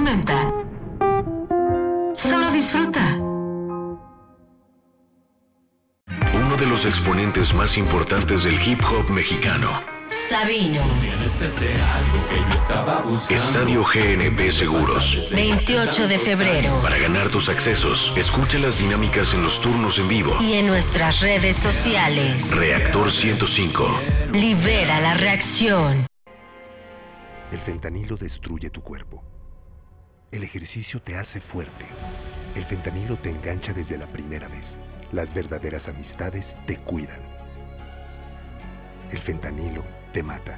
menta. Solo disfruta. Uno de los exponentes más importantes del hip hop mexicano. Sabino. Estadio GNP Seguros. 28 de febrero. Para ganar tus accesos, escucha las dinámicas en los turnos en vivo. Y en nuestras redes sociales. Reactor 105. Libera la reacción. El fentanilo destruye tu cuerpo. El ejercicio te hace fuerte. El fentanilo te engancha desde la primera vez. Las verdaderas amistades te cuidan. El fentanilo te mata.